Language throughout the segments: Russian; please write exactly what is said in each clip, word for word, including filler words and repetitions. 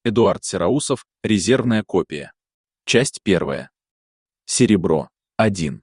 Эдуард Сераусов, резервная копия. Часть первая. Серебро. один.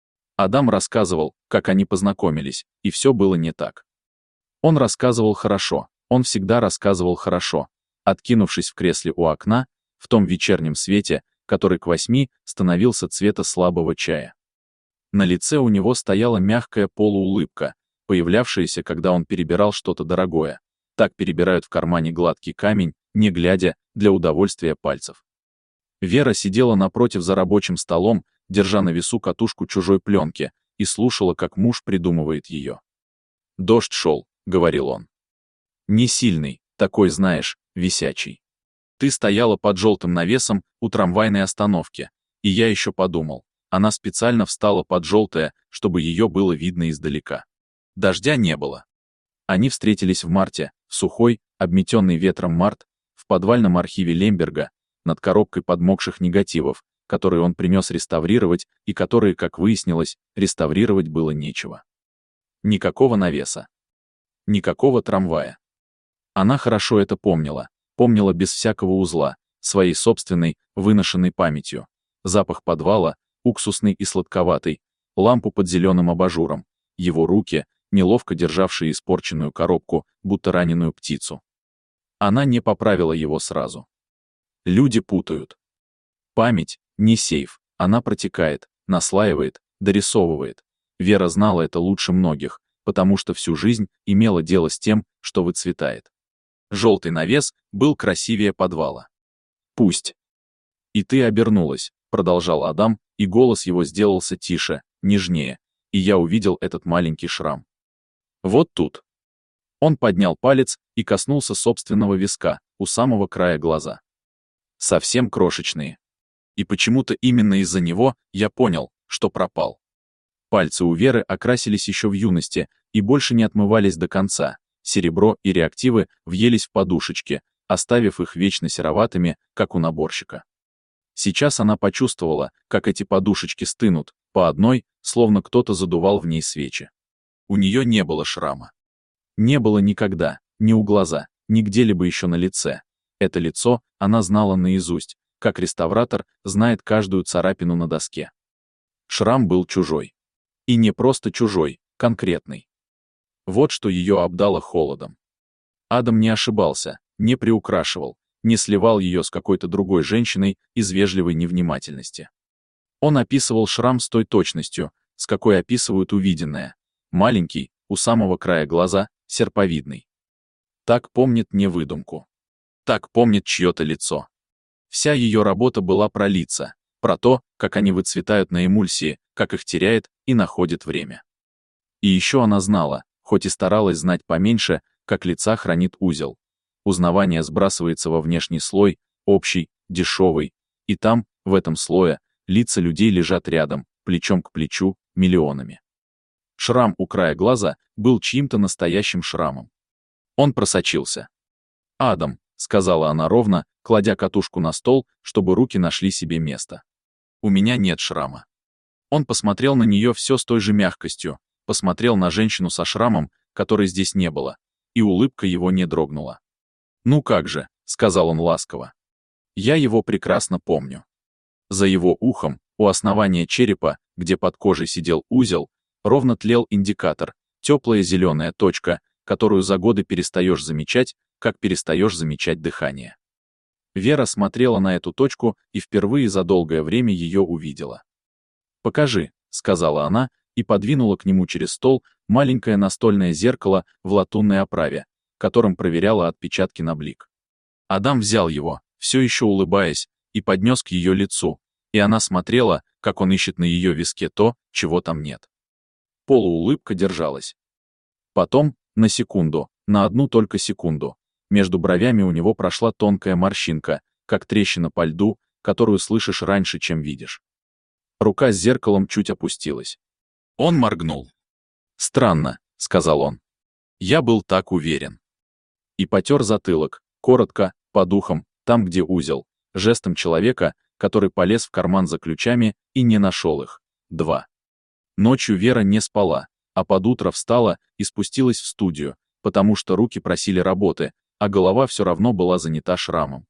Адам рассказывал, как они познакомились, и все было не так. Он рассказывал хорошо, он всегда рассказывал хорошо, откинувшись в кресле у окна, в том вечернем свете, который к восьми становился цвета слабого чая. На лице у него стояла мягкая полуулыбка, появлявшаяся, когда он перебирал что-то дорогое. Так перебирают в кармане гладкий камень, не глядя, для удовольствия пальцев. Вера сидела напротив за рабочим столом, держа на весу катушку чужой пленки, и слушала, как муж придумывает ее. «Дождь шел», — говорил он. «Не сильный, такой, знаешь, висячий. Ты стояла под желтым навесом у трамвайной остановки, и я еще подумал, она специально встала под желтое, чтобы ее было видно издалека. Дождя не было». Они встретились в марте, в сухой, обметенный ветром март, в подвальном архиве Лемберга, над коробкой подмокших негативов, которые он принес реставрировать и которые, как выяснилось, реставрировать было нечего. Никакого навеса. Никакого трамвая. Она хорошо это помнила, помнила без всякого узла, своей собственной, выношенной памятью. Запах подвала, уксусный и сладковатый, лампу под зеленым абажуром, его руки, неловко державшие испорченную коробку, будто раненую птицу. Она не поправила его сразу. Люди путают. Память — не сейф, она протекает, наслаивает, дорисовывает. Вера знала это лучше многих, потому что всю жизнь имела дело с тем, что выцветает. Желтый навес был красивее подвала. Пусть. «И ты обернулась», — продолжал Адам, и голос его сделался тише, нежнее, и я увидел этот маленький шрам. Вот тут. Он поднял палец и коснулся собственного виска, у самого края глаза. Совсем крошечные. И почему-то именно из-за него я понял, что пропал. Пальцы у Веры окрасились еще в юности и больше не отмывались до конца. Серебро и реактивы въелись в подушечки, оставив их вечно сероватыми, как у наборщика. Сейчас она почувствовала, как эти подушечки стынут, по одной, словно кто-то задувал в ней свечи. У нее не было шрама. Не было никогда, ни у глаза, ни где-либо еще на лице. Это лицо она знала наизусть, как реставратор знает каждую царапину на доске. Шрам был чужой. И не просто чужой, конкретный. Вот что ее обдало холодом. Адам не ошибался, не приукрашивал, не сливал ее с какой-то другой женщиной из вежливой невнимательности. Он описывал шрам с той точностью, с какой описывают увиденное. Маленький, у самого края глаза, серповидный. Так помнит не выдумку. Так помнит чье-то лицо. Вся ее работа была про лица, про то, как они выцветают на эмульсии, как их теряет и находит время. И еще она знала, хоть и старалась знать поменьше, как лица хранит узел. Узнавание сбрасывается во внешний слой, общий, дешевый, и там, в этом слое, лица людей лежат рядом, плечом к плечу, миллионами. Шрам у края глаза был чьим-то настоящим шрамом. Он просочился. «Адам», — сказала она ровно, кладя катушку на стол, чтобы руки нашли себе место. «У меня нет шрама». Он посмотрел на нее все с той же мягкостью, посмотрел на женщину со шрамом, которой здесь не было, и улыбка его не дрогнула. «Ну как же», — сказал он ласково. «Я его прекрасно помню». За его ухом, у основания черепа, где под кожей сидел узел, ровно тлел индикатор, теплая зеленая точка, которую за годы перестаешь замечать, как перестаешь замечать дыхание. Вера смотрела на эту точку и впервые за долгое время ее увидела. «Покажи», — сказала она, и подвинула к нему через стол маленькое настольное зеркало в латунной оправе, которым проверяла отпечатки на блик. Адам взял его, все еще улыбаясь, и поднес к ее лицу, и она смотрела, как он ищет на ее виске то, чего там нет. Полуулыбка держалась. Потом, на секунду, на одну только секунду, между бровями у него прошла тонкая морщинка, как трещина по льду, которую слышишь раньше, чем видишь. Рука с зеркалом чуть опустилась. Он моргнул. «Странно», — сказал он. «Я был так уверен». И потер затылок, коротко, по духам, там, где узел, жестом человека, который полез в карман за ключами и не нашел их. Два. Ночью Вера не спала, а под утро встала и спустилась в студию, потому что руки просили работы, а голова все равно была занята шрамом.